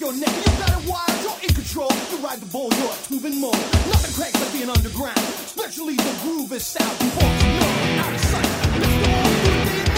your neck. You got it wild, you're in control. You ride the bull, you're a tubing mode. Nothing cracks like being underground, especially the groove is sound. Before you know, out of sight. Let's go on through the